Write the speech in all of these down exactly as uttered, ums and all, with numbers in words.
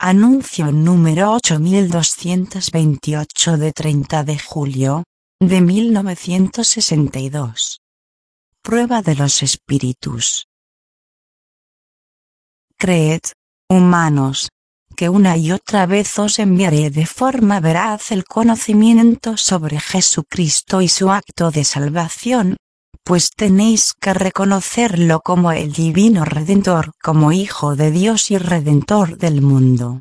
Anuncio número ocho mil doscientos veintiocho de treinta de julio, de mil novecientos sesenta y dos. Prueba de los espíritus. Creed, humanos, que una y otra vez os enviaré de forma veraz el conocimiento sobre Jesucristo y su acto de salvación, pues tenéis que reconocerlo como el divino Redentor, como Hijo de Dios y Redentor del mundo.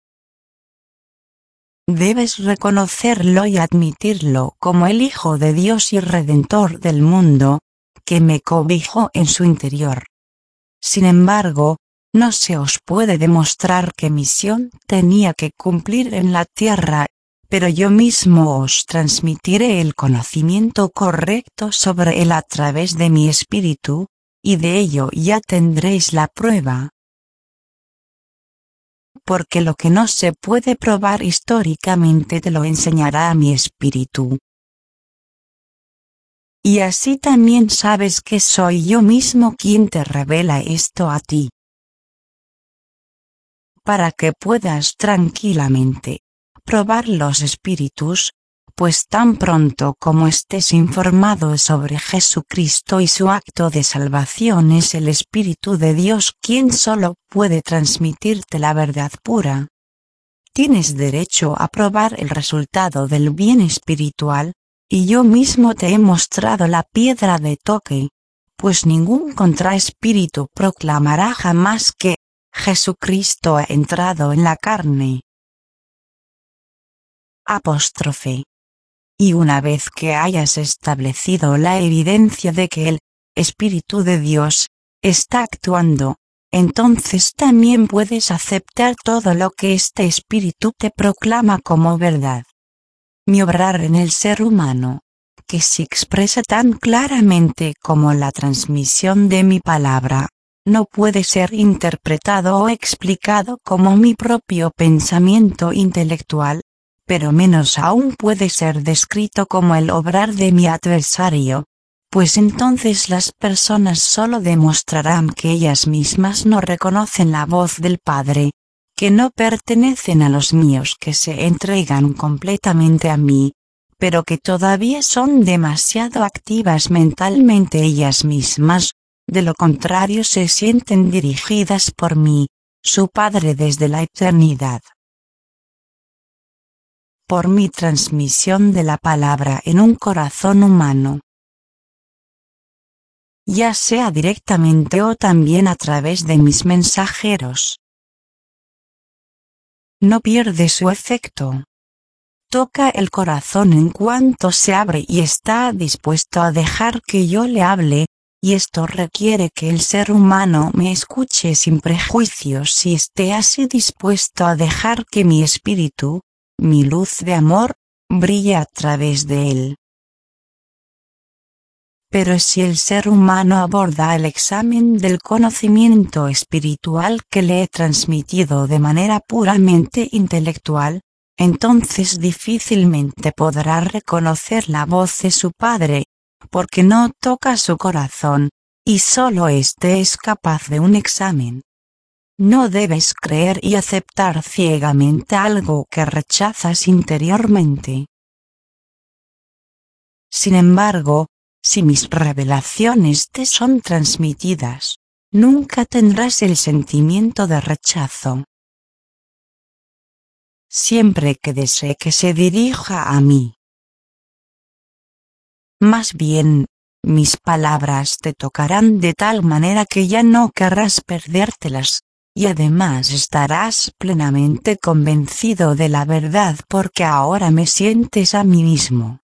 Debes reconocerlo y admitirlo como el Hijo de Dios y Redentor del mundo, que me cobijó en su interior. Sin embargo, no se os puede demostrar qué misión tenía que cumplir en la tierra, pero yo mismo os transmitiré el conocimiento correcto sobre él a través de mi espíritu, y de ello ya tendréis la prueba. Porque lo que no se puede probar históricamente te lo enseñará mi espíritu. Y así también sabes que soy yo mismo quien te revela esto a ti. Para que puedas tranquilamente probar los espíritus, pues tan pronto como estés informado sobre Jesucristo y su acto de salvación es el Espíritu de Dios quien solo puede transmitirte la verdad pura. Tienes derecho a probar el resultado del bien espiritual, y yo mismo te he mostrado la piedra de toque, pues ningún contraespíritu proclamará jamás que Jesucristo ha entrado en la carne. Apóstrofe. Y una vez que hayas establecido la evidencia de que el Espíritu de Dios está actuando, entonces también puedes aceptar todo lo que este Espíritu te proclama como verdad. Mi obrar en el ser humano, que se expresa tan claramente como la transmisión de mi palabra, no puede ser interpretado o explicado como mi propio pensamiento intelectual, pero menos aún puede ser descrito como el obrar de mi adversario, pues entonces las personas solo demostrarán que ellas mismas no reconocen la voz del Padre, que no pertenecen a los míos que se entregan completamente a mí, pero que todavía son demasiado activas mentalmente ellas mismas, de lo contrario se sienten dirigidas por mí, su Padre desde la eternidad. Por mi transmisión de la palabra en un corazón humano, ya sea directamente o también a través de mis mensajeros, no pierde su efecto. Toca el corazón en cuanto se abre y está dispuesto a dejar que yo le hable, y esto requiere que el ser humano me escuche sin prejuicios y esté así dispuesto a dejar que mi espíritu, mi luz de amor, brille a través de él. Pero si el ser humano aborda el examen del conocimiento espiritual que le he transmitido de manera puramente intelectual, entonces difícilmente podrá reconocer la voz de su Padre, porque no toca su corazón, y solo éste es capaz de un examen. No debes creer y aceptar ciegamente algo que rechazas interiormente. Sin embargo, si mis revelaciones te son transmitidas, nunca tendrás el sentimiento de rechazo. Siempre que desee que se dirija a mí. Más bien, mis palabras te tocarán de tal manera que ya no querrás perdértelas, y además estarás plenamente convencido de la verdad porque ahora me sientes a mí mismo.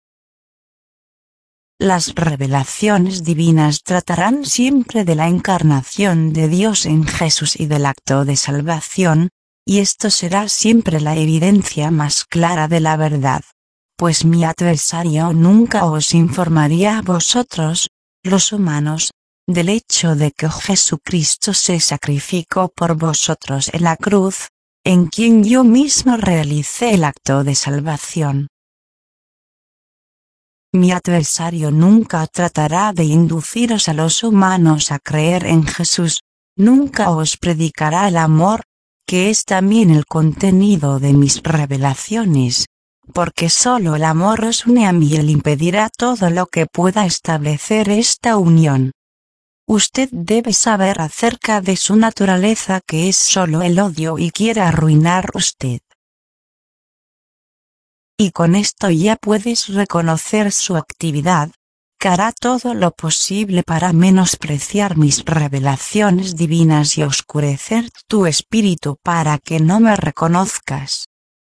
Las revelaciones divinas tratarán siempre de la encarnación de Dios en Jesús y del acto de salvación, y esto será siempre la evidencia más clara de la verdad, pues mi adversario nunca os informaría a vosotros, los humanos, del hecho de que Jesucristo se sacrificó por vosotros en la cruz, en quien yo mismo realicé el acto de salvación. Mi adversario nunca tratará de induciros a los humanos a creer en Jesús, nunca os predicará el amor, que es también el contenido de mis revelaciones, porque solo el amor os une a mí y él impedirá todo lo que pueda establecer esta unión. Usted debe saber acerca de su naturaleza que es solo el odio y quiere arruinar usted. Y con esto ya puedes reconocer su actividad, que hará todo lo posible para menospreciar mis revelaciones divinas y oscurecer tu espíritu para que no me reconozcas.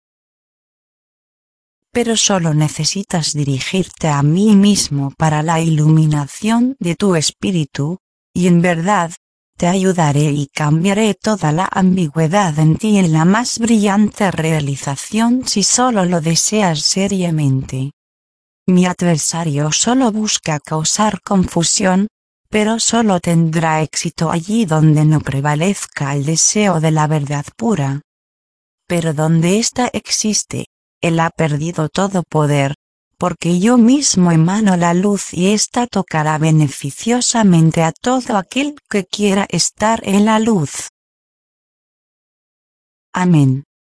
Pero solo necesitas dirigirte a mí mismo para la iluminación de tu espíritu, y en verdad, te ayudaré y cambiaré toda la ambigüedad en ti en la más brillante realización si solo lo deseas seriamente. Mi adversario solo busca causar confusión, pero solo tendrá éxito allí donde no prevalezca el deseo de la verdad pura. Pero donde ésta existe, él ha perdido todo poder, porque yo mismo emano la luz y ésta tocará beneficiosamente a todo aquel que quiera estar en la luz. Amén.